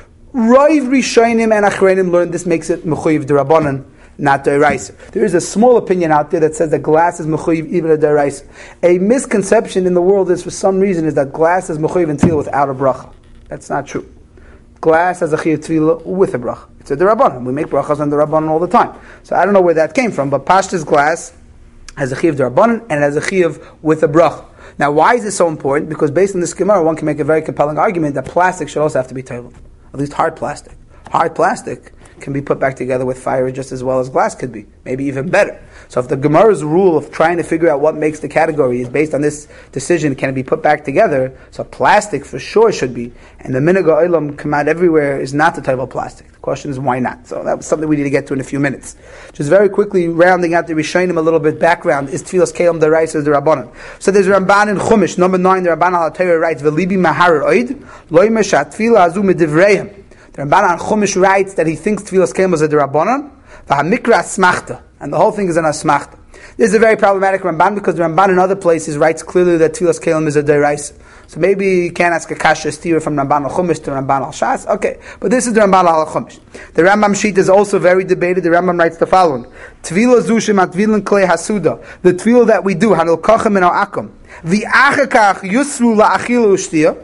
S1: Rav Rishonim and Achreinim learned this makes it mechuyev d'Rabbanan, not d'Oraisa. There is a small opinion out there that says that glass is mechuyev even a d'Oraisa. A misconception in the world is, for some reason, is that glass is mechuyev and tefillah without a bracha. That's not true. Glass has a chiyuv tefillah with a bracha. It's a d'Rabbanan. We make brachas on d'Rabbanan all the time. So I don't know where that came from, but Pashta's glass has a chiyuv d'Rabbanan and it has a chiyuv with a bracha. Now, why is this so important? Because based on this Gemara, one can make a very compelling argument that plastic should also have to be tefillah. At least hard plastic. Hard plastic can be put back together with fire just as well as glass could be. Maybe even better. So if the Gemara's rule of trying to figure out what makes the category is based on this decision, can it be put back together? So plastic for sure should be. And the minhag ha'olam come out everywhere is not the type of plastic. The question is why not? So that's something we need to get to in a few minutes. Just very quickly rounding out the Rishonim a little bit background is Tfilas Kelim d'Oraisa is the Rabbanan. So there's Ramban in Chumash, number nine, the Ramban al Torah writes, V'libi mahar oid, loy meshat tefila azu medivreihem. The Ramban on Chumash writes that he thinks Tfilas Kelim is a D'Rabbanan, v'hamikra asmachta, and the whole thing is an asmachta. This is a very problematic Ramban because the Ramban in other places writes clearly that Tfilas Kelim is a D'Oraisa. So maybe you can't ask a kasha steer from Ramban al Chumash to Ramban al Shas. Okay, but this is the Ramban al Chumash. The Rambam sheet is also very debated. The Rambam writes the following: Tvila zushim at tvilin klei hasuda. The tvila that we do hanul kachem in our akum. V'achakach yusru la'achilu ushtia.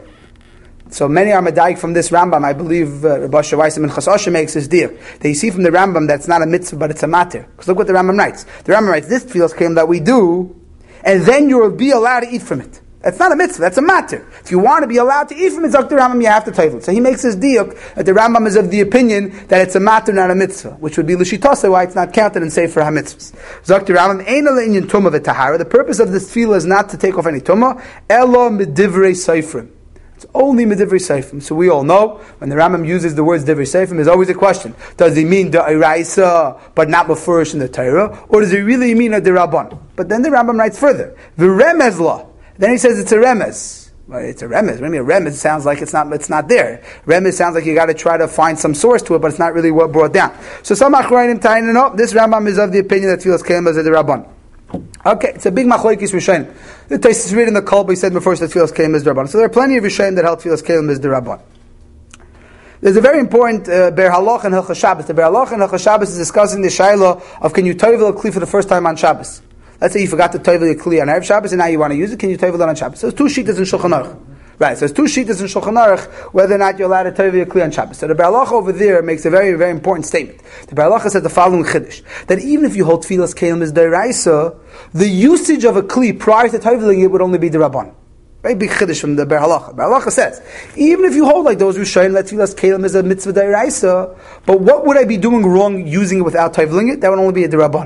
S1: So many are medayik from this Rambam. I believe uh, Rabbi Shavaisa and Chasasha makes this deal. They see from the Rambam that's not a mitzvah, but it's a matter. Because look what the Rambam writes. The Rambam writes, this tefillas came that we do, and then you will be allowed to eat from it. That's not a mitzvah, that's a matter. If you want to be allowed to eat from it, Zok the Rambam, you have to tefillah. So he makes this diuk that the Rambam is of the opinion that it's a matter, not a mitzvah, which would be l'shitasa, why it's not counted and saved for ha-mitzvahs. Zok the Rambam, ein ala inyan tumah v'tahara. The purpose of this tefillah is not to take off any tumah, elo midivrei seifrim. It's only Medivrei Seifim. So we all know, when the Rambam uses the words Divrei Seifim, there's always a question. Does he mean the Iraisa, but not Mefurish in the Torah? Or does he really mean a Dirabban? But then the Rambam writes further. The Remez law. Then he says it's a Remez. Well, it's a Remez. What do you mean? A Remez sounds like it's not, it's not there. Remez sounds like you got to try to find some source to it, but it's not really what brought down. So some Achrayim Tainin, no, this Rambam is of the opinion that Tfilas Kelim is a Dirabban. Okay, it's a big machlokes Rishonim. The Tosfos read in the Kolb, he said before that Tfilas Kelim is D'Rabbanan. So there are plenty of Rishonim that help Tfilas Kelim is D'Rabbanan. There's a very important uh, Ber Halach and Hilchos Shabbos. The Ber Halach and Hilchos Shabbos is discussing the shaila of can you tovel a kli for the first time on Shabbos. Let's say you forgot to tovel a kli on Erev Shabbos and now you want to use it. Can you tovel it on Shabbos? So there's two shittas in Shulchan Aruch. Right, so there's two shittas in Shulchan Aruch whether or not you're allowed to tovel a kli on Shabbos. So the Ber Halach over there makes a very, very important statement. The Ber Halach said the following chiddush, that even if you hold Tfilas Kelim is d'Oraisa, the usage of a kli prior to toveling it would only be d'Rabbanan. Very big chiddush from the Ber Halacha. Ber Halacha says, even if you hold like those who shine that Tfilas Kelim is a mitzvah d'Oraisa, but what would I be doing wrong using it without toveling it? That would only be a d'Rabbanan.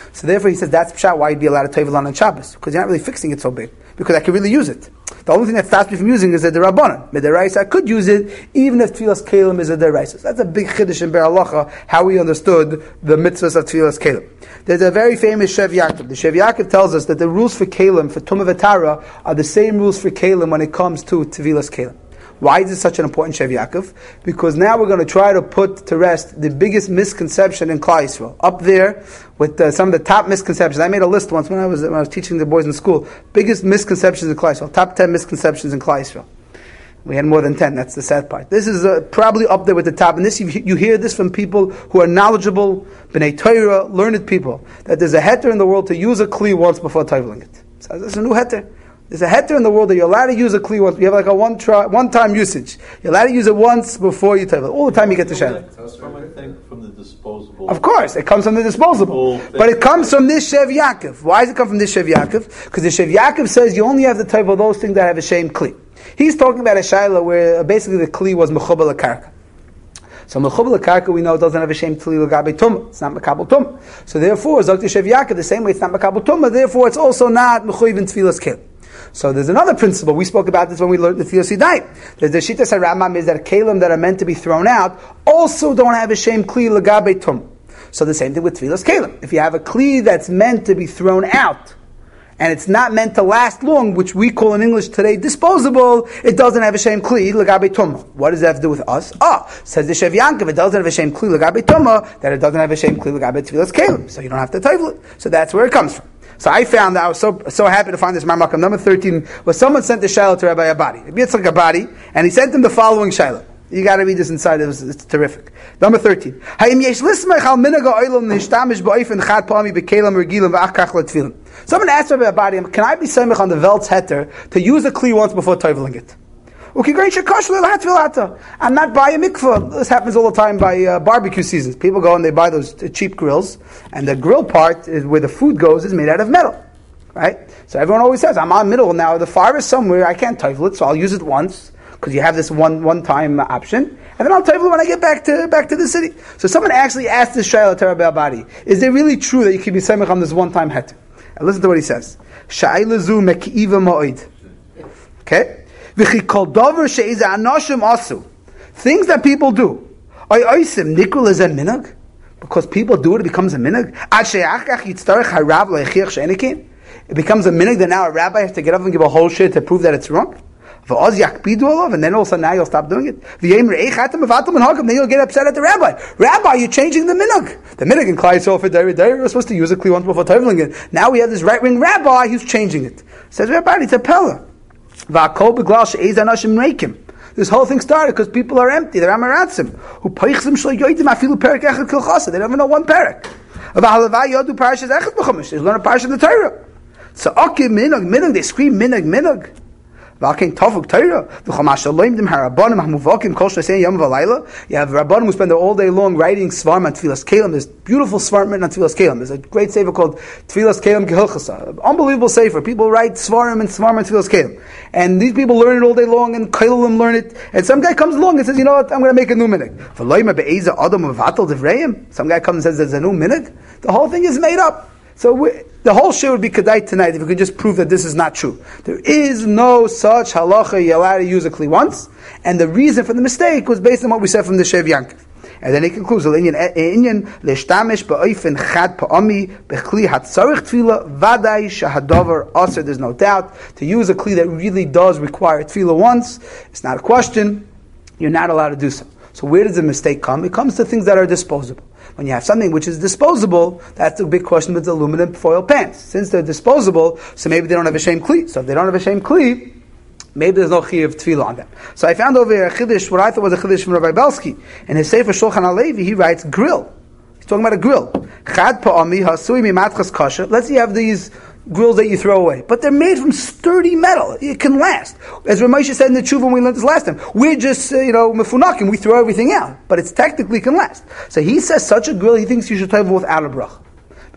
S1: So therefore he says that's pshat why you'd be allowed to toivel on Shabbos, because you're not really fixing it so big, because I could really use it. The only thing that stops me from using is the Rabbanan. Midaraisa, I could use it even if Tfilas Kelim is a Deraisa. So that's a big chiddush in Ber Halacha, how we understood the mitzvahs of Tfilas Kelim. There's a very famous Shev Yaakov. The Shev Yaakov tells us that the rules for Kelim, for Tumah V'Tara, are the same rules for Kelim when it comes to Tfilas Kelim. Why is this such an important Shev Yaakov? Because now we're going to try to put to rest the biggest misconception in Klal Yisrael. Up there with uh, some of the top misconceptions. I made a list once when I was when I was teaching the boys in school. Biggest misconceptions in Klal Yisrael. Top ten misconceptions in Klal Yisrael. We had more than ten. That's the sad part. This is uh, probably up there with the top. And this you, you hear this from people who are knowledgeable, B'nai Torah, learned people, that there's a heter in the world to use a kli once before toiveling it. So there's a new heter. There's a heter in the world that you're allowed to use a kli once. You have like a one try, one time usage. You're allowed to use it once before you toivel. All the time you get the shadow.
S3: That's from, I think, from the disposable.
S1: Of course, it comes from the disposable. But it comes from this Shev Yaakov. Why does it come from this Shev Yaakov? Because the Shev Yaakov says you only have to toivel those things that have a shame kli. He's talking about a shaila where basically the kli was mechubal karka. So mechubal karka we know it doesn't have a shame kli l'gabe tumah. It's not mekabel tumah. So therefore, Zok Shev Yaakov, the same way it's not mekabel tumah, therefore it's also not mechuyev in tfilas kelim. So there's another principle. We spoke about this when we learned the Tfilas Yadayim. There's the Shittas HaRambam is that kelim that are meant to be thrown out also don't have a shame kli l'gabe tumah. So the same thing with Tfilas kelim. If you have a kli that's meant to be thrown out, and it's not meant to last long, which we call in English today disposable, it doesn't have a shame kli l'gabe tumah. What does that have to do with us? Ah, says the Shev Yaakov, it doesn't have a shame kli l'gabe tumah, that it doesn't have a shame kli l'gabe tfilas kelim. So you don't have to toivel it. So that's where it comes from. So I found that I was so so happy to find this Marmakam number thirteen, where someone sent the Shiloh to Rabbi Abadi, Yitzchak Abadi, and he sent him the following Shiloh. You got to read this inside. It was, it's terrific. Number thirteen. Someone asked Rabbi Abadi, can I be samech on the Velt's heter to use a kli once before toiveling it? I'm not buying a mikvah. This happens all the time by uh, barbecue seasons. People go and they buy those uh, cheap grills, and the grill part is where the food goes is made out of metal, right? So everyone always says, "I'm on middle now. The fire is somewhere. I can't toivel it, so I'll use it once because you have this one one time option, and then I'll toivel it when I get back to back to the city." So someone actually asked this shayla to Rabbi Abadi, "Is it really true that you can be samech on this one time heter?" And listen to what he says. Sha'ila mekiva ma'od. Okay. Things that people do. Because people do it, it becomes a minhag. It becomes a minhag that now a rabbi has to get up and give a whole shit to prove that it's wrong. And then also now you'll stop doing it. Then you'll get upset at the rabbi. Rabbi, you're changing the minhag. The minhag in Klal Yisrael for Deri Deri, we're supposed to use a kli once before toiveling it. Now we have this right-wing rabbi who's changing it. Says Rabbi, it's a pella. This whole thing started because people are empty. They're amaratzim. Who they don't even know one parak. They learn a parsha in the Torah. So okay, minhag, minhag. They scream minhag, minhag. You have Rabbanim who spend all day long writing svarim on Tfilas Kelim. There's beautiful svarim written on Tfilas Kelim. There's a great sefer called Tfilas Kelim Gehilchasa. Unbelievable sefer. People write svarim and svarim on Tfilas Kelim. And these people learn it all day long, and Kelim learn it. And some guy comes along and says, you know what, I'm going to make a new minhag. Some guy comes and says, there's a new minhag. The whole thing is made up. So we, the whole shir would be kedai tonight if we could just prove that this is not true. There is no such halacha you're allowed to use a kli once, and the reason for the mistake was based on what we said from the Shev Yaakov. And then he concludes, "Inyan leshtamish ba'ofen chad pa'ami bechli hatzarich tefila vaday shahadavar aser." There's no doubt to use a kli that really does require tefila once. It's not a question. You're not allowed to do so. So where does the mistake come? It comes to things that are disposable. When you have something which is disposable, that's the big question with the aluminum foil pans. Since they're disposable, so maybe they don't have a shame kli. So if they don't have a shame kli, maybe there's no chiyuv tefillah on them. So I found over here a chiddush, what I thought was a chiddush from Rabbi Belsky. In his Sefer Shulchan HaLevi, he writes grill. He's talking about a grill. Chad pa'ami hasui mimatchas kasha. Let's say you have these grills that you throw away, but they're made from sturdy metal. It can last. As Ramesha said in the Tshuva when we learned this last time, we're just, uh, you know, mefunakim, we throw everything out, but it technically can last. So he says such a grill, he thinks you should toivel without a bracha.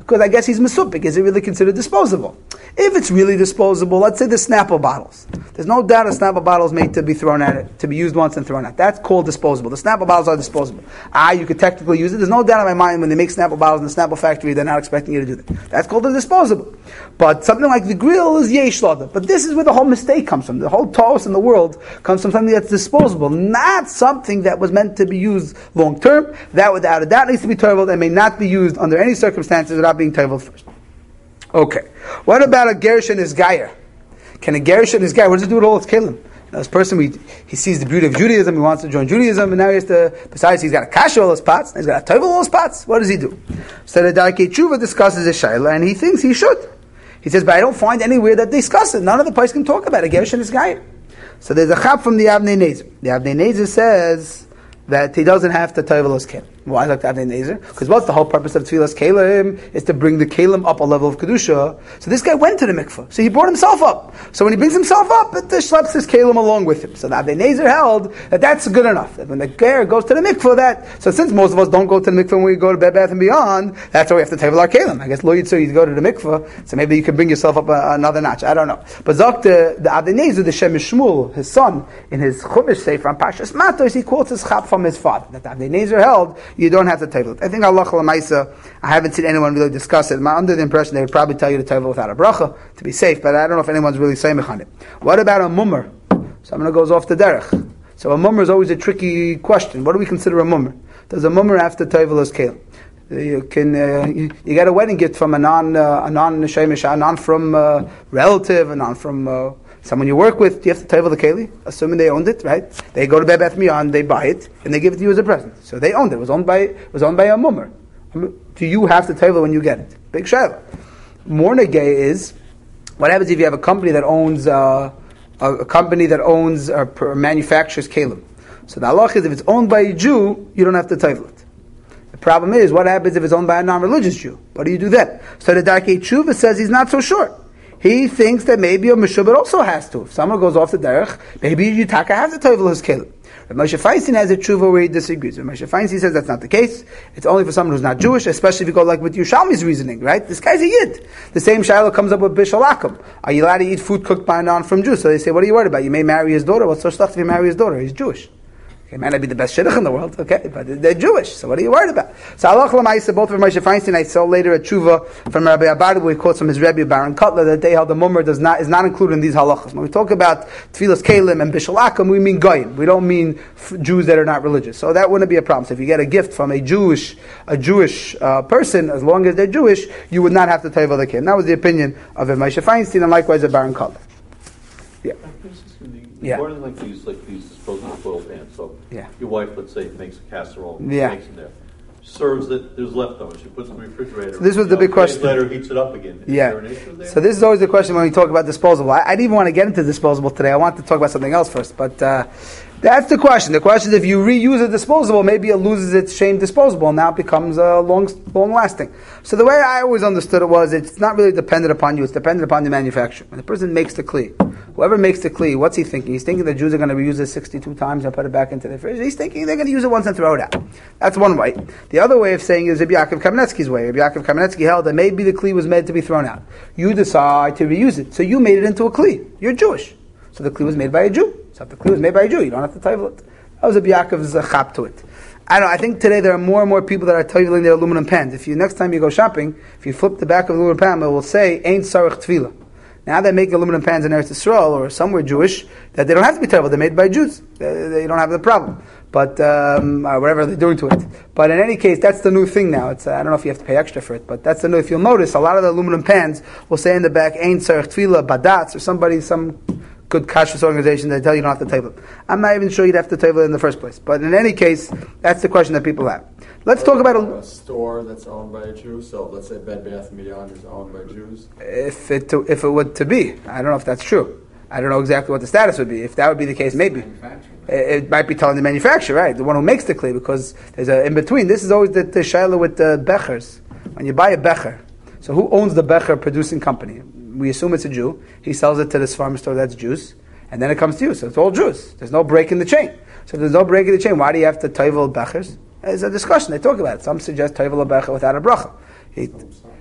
S1: Because I guess he's mesupik. Is it really considered disposable? If it's really disposable, let's say the Snapple bottles. There's no doubt a Snapple bottle is made to be thrown at it, to be used once and thrown out. That's called disposable. The Snapple bottles are disposable. Ah, you could technically use it. There's no doubt in my mind when they make Snapple bottles in the Snapple factory, they're not expecting you to do that. That's called a disposable. But something like the grill is yesh lada. But this is where the whole mistake comes from. The whole toss in the world comes from something that's disposable, not something that was meant to be used long term. That without a doubt needs to be toveled and may not be used under any circumstances without being toveled first. Okay. What about a Gersh and his Gayer? Can a Gersh and his Gayer, what does he do with all its Kalim? Now, this person, we, he sees the beauty of Judaism, he wants to join Judaism, and now he has to, besides he's got to cash all his pots, he's got to tovel all his pots. What does he do? So the Darkei Tshuva discusses a Shaila, and he thinks he should. He says, but I don't find anywhere that they discuss it. None of the places can talk about a Gersh and his Gayer. So there's a chap from the Avnei Nezer. The Avnei Nezer says that he doesn't have to tovel his Kalim. Why like the Avnei Nezer? Because what's the whole purpose of Tfilas Kalim is to bring the Kalim up a level of Kedusha. So this guy went to the mikveh. So he brought himself up. So when he brings himself up, it schleps his Kalim along with him. So the Avnei Nezer held that that's good enough. That when the Ger goes to the mikveh, that, so since most of us don't go to the mikveh when we go to Bed Bath and Beyond, that's why we have to tovel our Kalim. I guess Lo Yitzur, you go to the mikveh, so maybe you can bring yourself up a, another notch. I don't know. But Zok, the, the Avnei Nezer, the Shem Shmuel, his son, in his Chumash Sefer on Pashas Matos, he quotes his chap from his father. That the Avnei Nezer held, you don't have to tovel. I think Allah Lamaisa, I haven't seen anyone really discuss it. I'm under the impression they would probably tell you to tovel without a bracha to be safe, but I don't know if anyone's really saying on it. What about a mummer? Someone who goes off the derech. So a mummer is always a tricky question. What do we consider a mummer? Does a mummer have to tovel his kalim? You can uh, you, you get a wedding gift from a non uh, a non shemish, a non from uh, relative, a non from uh, someone you work with. Do you have to tovel the keli? Assuming they owned it, right? They go to Bed Bath and Beyond, they buy it, and they give it to you as a present. So they owned it. It was owned by it was owned by a mummer. Do you have to tovel when you get it? Big shayla. Mornegay is what happens if you have a company that owns uh, a, a company that owns or uh, manufactures kalim. So the halach is if it's owned by a Jew, you don't have to tovel it. The problem is, what happens if it's owned by a non-religious Jew? What do you do then? So the Darkei Tshuva says he's not so sure. He thinks that maybe a Meshubit also has to. If someone goes off the derech, maybe Yutaka has to tovel his kelim. But Moshe Feinstein has a tshuva where he disagrees. But Moshe Feinstein says that's not the case. It's only for someone who's not Jewish, especially if you go like with Yerushalmi's reasoning, right? This guy's a Yid. The same Shiloh comes up with Bishal Akum. Are you allowed to eat food cooked by a non-from Jew? So they say, what are you worried about? You may marry his daughter. What's so stuff if you marry his daughter? He's Jewish. He might not be the best shidduch in the world, okay, but they're Jewish, so what are you worried about? So Allah Lamaisa, both of Moshe Feinstein, I saw later a tshuva from Rabbi Abad, where he quotes from his Rebbe Baron Kotler, that they held the mummer does not, is not included in these halachas. When we talk about Tfilas Kalim and Bishal Akum, we mean Goyim. We don't mean f- Jews that are not religious. So that wouldn't be a problem. So if you get a gift from a Jewish, a Jewish uh, person, as long as they're Jewish, you would not have to table the kid. And that was the opinion of Moshe Feinstein, and likewise of Baron Kotler. Yeah.
S3: Yeah. More than like these, like these disposable foil pans. So
S1: yeah.
S3: Your wife, let's say, makes a casserole,
S1: yeah.
S3: makes it there, serves it. There's leftovers. She puts it in the refrigerator.
S1: So this was the
S3: know,
S1: big question.
S3: Later, heats it up again. Is
S1: yeah.
S3: there an issue there?
S1: So this is always the question when we talk about disposable. I, I didn't even want to get into disposable today. I want to talk about something else first, but. Uh, That's the question. The question is if you reuse a disposable, maybe it loses its shame disposable, and now it becomes uh, long, long lasting. So the way I always understood it was, it's not really dependent upon you, it's dependent upon the manufacturer. When the person makes the kli, whoever makes the kli, what's he thinking? He's thinking the Jews are going to reuse it sixty-two times and put it back into the fridge. He's thinking they're going to use it once and throw it out. That's one way. The other way of saying is Rabbi Yaakov Kamenetsky's way. Rabbi Yaakov Kamenetsky held that maybe the kli was made to be thrown out. You decide to reuse it, so you made it into a kli. You're Jewish. So the kli was made by a Jew. So if the kli was made by a Jew, you don't have to tovel it. That was a Yaakov's uh, chap to it. I don't know, I think today there are more and more people that are toveling their aluminum pans. If you, next time you go shopping, if you flip the back of the aluminum pan, it will say, Ein Sarich Tvila. Now they make aluminum pans in Eretz Yisrael, or somewhere Jewish, that they don't have to be toveled, they're made by Jews. They, they don't have the problem. But, um, or whatever they're doing to it. But in any case, that's the new thing now. It's, uh, I don't know if you have to pay extra for it, but that's the new, if you'll notice, a lot of the aluminum pans will say in the back, Ein Sarich Tvila, Badatz, or somebody, some good kashrus organization that tell you don't have to table it. I'm not even sure you'd have to table it in the first place. But in any case, that's the question that people have. Let's talk about a,
S4: a store that's owned by a Jew. So let's say Bed Bath and Beyond is owned by Jews.
S1: If it to, if it would to be, I don't know if that's true. I don't know exactly what the status would be. If that would be the case, maybe it, it might be telling the manufacturer, right, the one who makes the kli, because there's a in between. This is always the, the shaila with the bechers. When you buy a becher, so who owns the becher producing company? We assume it's a Jew. He sells it to this farm store that's Jews, and then it comes to you. So it's all Jews. There's no break in the chain. So if there's no break in the chain, why do you have to tovel bechers? There's a discussion. They talk about it. Some suggest tovel a becher without a bracha. He,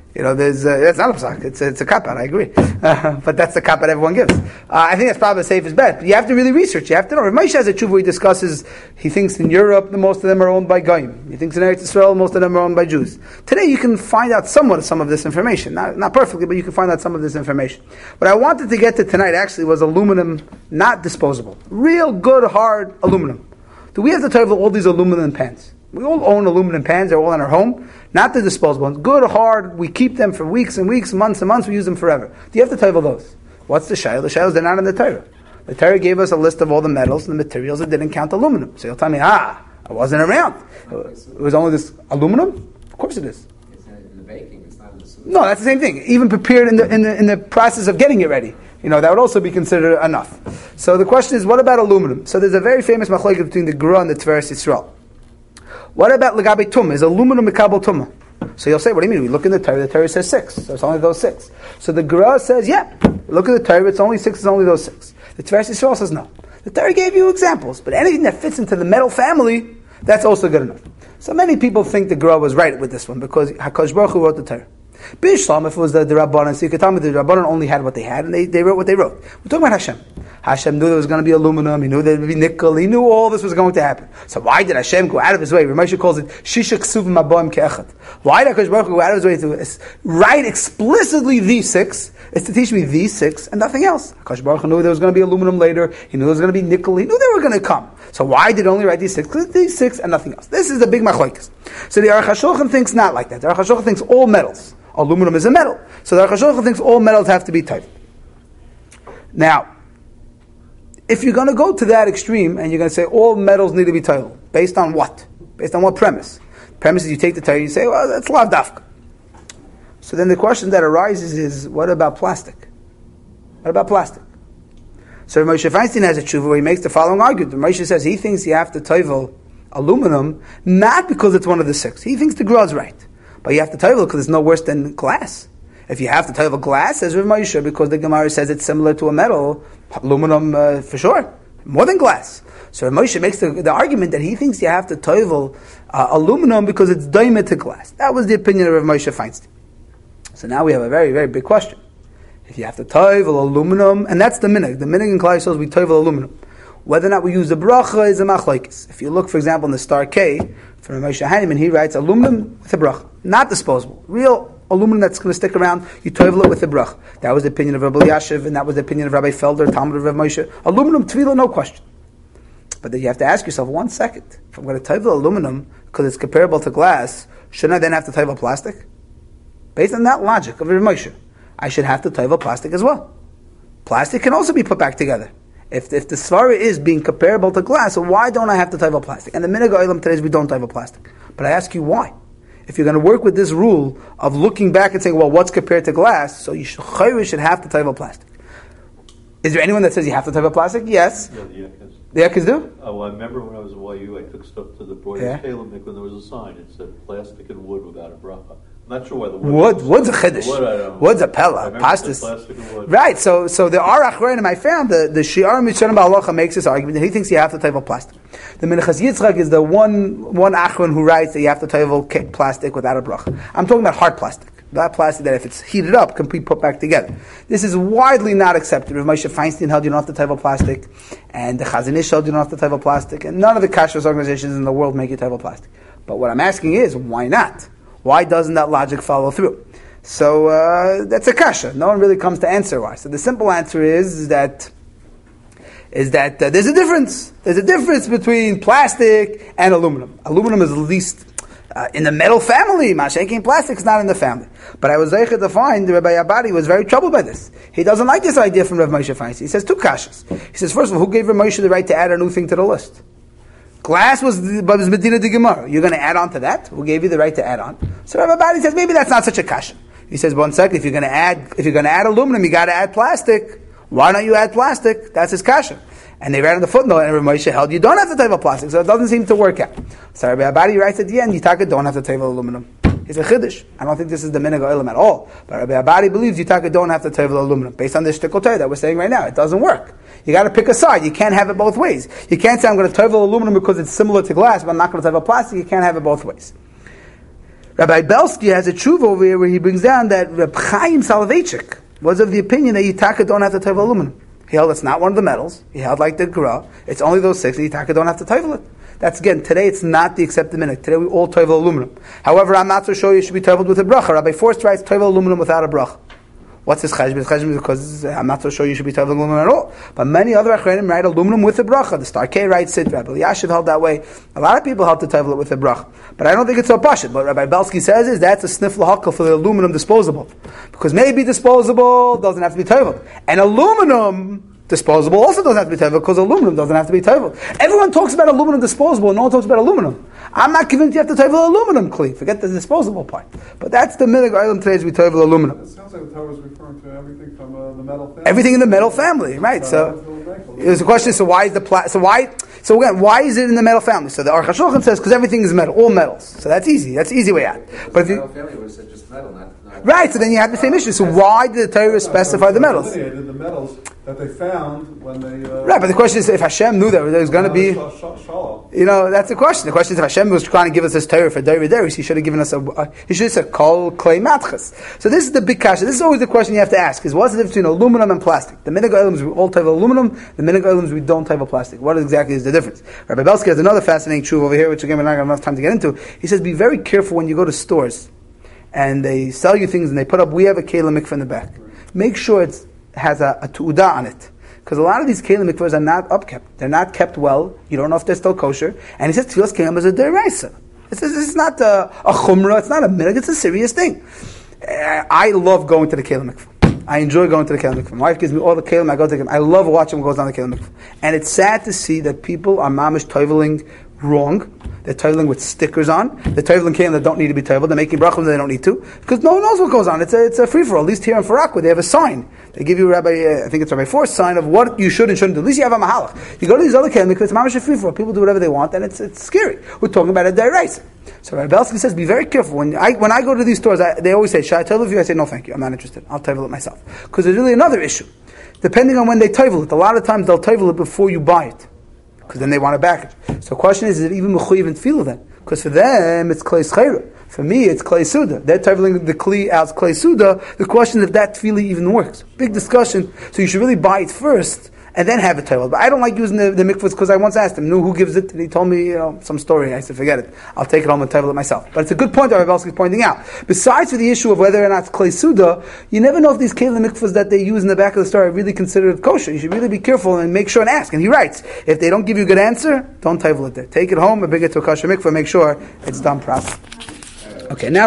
S1: You know, there's uh, that's not a psak. It's it's a cop-out. I agree, uh, but that's the cop-out everyone gives. Uh, I think that's probably the safest bet. But you have to really research. You have to know. Rav Moshe has a tshuva where he discusses. He thinks in Europe, the most of them are owned by Goyim. He thinks in Eretz Yisrael, most of them are owned by Jews. Today, you can find out somewhat of some of this information. Not not perfectly, but you can find out some of this information. What I wanted to get to tonight actually was aluminum, not disposable, real good hard aluminum. Do we have to tell all these aluminum pans? We all own aluminum pans. They're all in our home. Not the disposable ones. Good, hard. We keep them for weeks and weeks, months and months. We use them forever. Do you have to table those? What's the shayla? The shayla is they're not in the Torah. The Torah gave us a list of all the metals and the materials that didn't count aluminum. So you'll tell me, ah, I wasn't around. It was only this aluminum? Of course it is.
S5: It's in the baking. It's not in the soup.
S1: No, that's the same thing. Even prepared in the in the in the process of getting it ready. You know, that would also be considered enough. So the question is, what about aluminum? So there's a very famous machlokes between the Gra and the Tiferes Yisrael. What about legabe tumah? Is aluminum mekabel tumah? So you'll say, what do you mean? We look in the Torah, the Torah says six. So it's only those six. So the Gra says, yeah, look at the Torah, it's only six, it's only those six. The Tiferes Yisrael says no. The Torah gave you examples, but anything that fits into the metal family, that's also good enough. So many people think the Gra was right with this one, because HaKadosh Baruch Hu wrote the Torah. Bishlam, if it was the, the Rabbanan, so you could tell me the Rabbanan only had what they had, and they, they wrote what they wrote. We're talking about Hashem. Hashem knew there was going to be aluminum, he knew there would be nickel, he knew all this was going to happen. So why did Hashem go out of his way? Ramesha calls it Shisha Ksuvim Aboim Ke'echad. Why did HaKadosh Baruch Hu go out of his way to write explicitly these six? It's to teach me these six and nothing else. HaKadosh Baruch Hu knew there was going to be aluminum later, he knew there was going to be nickel, he knew they were going to come. So why did he only write these six? Because these six and nothing else. This is the big machlokes. So the Aruch HaShulchan thinks not like that. The Aruch HaShulchan thinks all metals. Aluminum is a metal. So the Aruch HaShulchan thinks all metals have to be tight. Now, if you're going to go to that extreme and you're going to say all metals need to be tight, based on what? Based on what premise? The premise is you take the Torah, you say, well, that's lav dafka. So then the question that arises is, what about plastic? What about plastic? So Moshe Feinstein has a tshuva where he makes the following argument. Moshe says he thinks you have to toivel aluminum, not because it's one of the six. He thinks the Gra is right. But you have to toivel because it's no worse than glass. If you have to toivel glass, says Rav Moshe, because the Gemara says it's similar to a metal, aluminum uh, for sure, more than glass. So Rav Moshe makes the, the argument that he thinks you have to toivel uh, aluminum because it's daimah to glass. That was the opinion of Rav Moshe Feinstein. So now we have a very, very big question. If you have to toivel aluminum, and that's the minhag. The minhag in Klal Yisrael is we toivel aluminum. Whether or not we use the bracha is a machlokes. If you look, for example, in the Star K, from Moshe Heinemann, he writes aluminum with a bracha. Not disposable. Real aluminum that's going to stick around, you toivel it with a bracha. That was the opinion of Rabbi Yashiv, and that was the opinion of Rabbi Felder, Talmud of Rav Moshe. Aluminum, tefillah, no question. But then you have to ask yourself, one second, if I'm going to toivel aluminum, because it's comparable to glass, shouldn't I then have to toivel plastic? Based on that logic of Rav Moshe, I should have to toivel plastic as well. Plastic can also be put back together. If if the svara is being comparable to glass, so why don't I have to toivel plastic? And the minhag olam today is we don't toivel plastic. But I ask you why. If you're going to work with this rule of looking back and saying, well, what's compared to glass? So you should, should have to toivel plastic. Is there anyone that says you have to toivel plastic? Yes.
S3: Yeah, the Yekkes.
S1: The Yekkes do?
S3: Oh, well, I remember when I was at Y U, I took stuff to the Boyer
S1: Yeah.
S3: Caleb when there was a sign. It said plastic and wood without a bracha. I'm not sure why the wood.
S1: Wood,
S3: was-
S1: wood's a chiddush.
S3: Wood, I don't know.
S1: Wood's a
S3: I
S1: pella,
S3: remember it said
S1: pastas.
S3: plastic and wood.
S1: Right, so so the Ar Achronim, I found the, the Shi'ar Mitzvah Ba'alocha makes this argument that he thinks you have to toivel plastic. The Minchas Yitzchak is the one one Achron who writes that you have to toivel plastic without a bracha. I'm talking about hard plastic. That plastic that if it's heated up can be put back together. This is widely not accepted. Rav Moshe Feinstein held you don't have to toivel plastic, and the Chazon Ish held you don't have to toivel plastic, and none of the kashrus organizations in the world make you toivel plastic. But what I'm asking is, why not? Why doesn't that logic follow through? So uh, that's a kasha. No one really comes to answer why. So the simple answer is, is that is that uh, there's a difference. There's a difference between plastic and aluminum. Aluminum is at least uh, in the metal family. Mashenkin plastic is not in the family. But I was zeicher to find the Rabbi Abadi was very troubled by this. He doesn't like this idea from Rav Moshe Feinstein. He says two kashas. He says, first of all, who gave Rav Moshe the right to add a new thing to the list? Glass was was Medina de Gemara. You're going to add on to that? Who gave you the right to add on? So Rabbi Abadi says maybe that's not such a kasha. He says, one second, if you're going to add if you're going to add aluminum, you got to add plastic. Why don't you add plastic? That's his kasha. And they ran on the footnote, and Rav Moshe held you don't have to toivel plastic, so it doesn't seem to work out. So Rabbi Abadi writes at the end, Yitaka don't have to toivel aluminum. It's a chiddush. I don't think this is the minhag olam at all. But Rabbi Abadi believes Yitaka don't have to toivel aluminum based on this shtickle Torah that we're saying right now. It doesn't work. You got to pick a side. You can't have it both ways. You can't say I'm going to toivel aluminum because it's similar to glass, but I'm not going to toivel plastic. You can't have it both ways. Rabbi Belsky has a tshuva over here where he brings down that Reb Chaim Soloveitchik was of the opinion that Yitaka don't have to tevel aluminum. He held it's not one of the metals. He held like the Gra. It's only those six. And Yitaka don't have to tevel it. That's again, today it's not the accepted minhag. Today we all tevel aluminum. However, I'm not so sure you should be teveled with a bracha. Rabbi Forst writes tevel aluminum without a bracha. What's his cheshbon? His cheshbon is because I'm not so sure you should be tevel aluminum at all. But many other achronim write aluminum with a bracha. The Star K writes it. Rabbi Yashiv held that way. A lot of people held to tevel it with a bracha. But I don't think it's so pashut. What Rabbi Belsky says is that's a sniff lahakal for the aluminum disposable. Because maybe disposable doesn't have to be teveled. And aluminum disposable also doesn't have to be tevel because aluminum doesn't have to be tevel. Everyone talks about aluminum disposable and no one talks about aluminum. I'm not convinced you have to tevel aluminum clean. Forget the disposable part. But that's the minhag item today is we tevel aluminum.
S2: It sounds like the Torah is referring to everything from uh, the metal family.
S1: Everything in the metal family, right? So there's a question. So why is the pla- so why so again why is it in the metal family? So the Aruch HaShulchan says because everything is metal, all metals. So that's easy. That's the easy way out. But if you,
S5: metal family would have said just metal, not, not
S1: right, so then you have the same issue. So why did the Torah specify the metals?
S2: They delineated the metals that they found when they. Uh,
S1: Right, but the question is if Hashem knew that there was going to be, you know, that's the question. The question is if Hashem was trying to give us this Torah for Deri Deris, he should have given us a, a he should have said kol clay matchas. So this is the big kasha. This is always the question you have to ask: is what's the difference between aluminum and plastic? The minhag items we all tevel aluminum. The minhag items we don't tevel plastic. What exactly is the difference? Rabbi Belsky has another fascinating truth over here, which again we're not going to have enough time to get into. He says be very careful when you go to stores and they sell you things and they put up we have a kelim mikveh in the back. Make sure it has a, a tu'udah on it. Because a lot of these kelim mikvahs are not upkept. They're not kept well. You don't know if they're still kosher. And he says tefillas kelim is a deraisa. It's, it's not a, a chumrah. It's not a minhag. It's a serious thing. Uh, I love going to the kelim mikvah. I enjoy going to the kelim mikvah. My wife gives me all the kelim. I go to the kelim. I love watching what goes on the kelim mikvah. And it's sad to see that people are mamish toiveling wrong. They're toiveling with stickers on. They're toiveling kelim that don't need to be toiveled. They're making brachos that they don't need to. Because no one knows what goes on. It's a, it's a free-for-all. At least here in Farakwa, they have a sign. They give you Rabbi, uh, I think it's Rabbi Forst's sign of what you should and shouldn't do. At least you have a mahalach. You go to these other kelim because it's mamish a free-for-all. People do whatever they want, and it's it's scary. We're talking about a deraisa. So Rabbi Belsky says, be very careful. When I when I go to these stores, I, they always say, should I toivel you? I say, no, thank you. I'm not interested. I'll toivel it myself. Because there's really another issue. Depending on when they toivel it, a lot of times they'll toivel it before you buy it. Because then they want a package. So the question is, is it even mechuyev and tefillah then? Because for them, it's klei schera. For me, it's klei suda. They're toiveling the kli as klei suda. The question is if that tefillah even works. Big discussion. So you should really buy it first and then have it toivel. But I don't like using the, the mikvahs because I once asked him, knew who gives it, and he told me, you know, some story. I said, forget it. I'll take it home and toivel it myself. But it's a good point that Rabbi Belsky is pointing out. Besides for the issue of whether or not it's klei suda, you never know if these kelim mikvahs that they use in the back of the store are really considered kosher. You should really be careful and make sure and ask. And he writes, if they don't give you a good answer, don't toivel it there. Take it home and bring it to a kosher mikvah. Make sure it's done properly. Okay, now.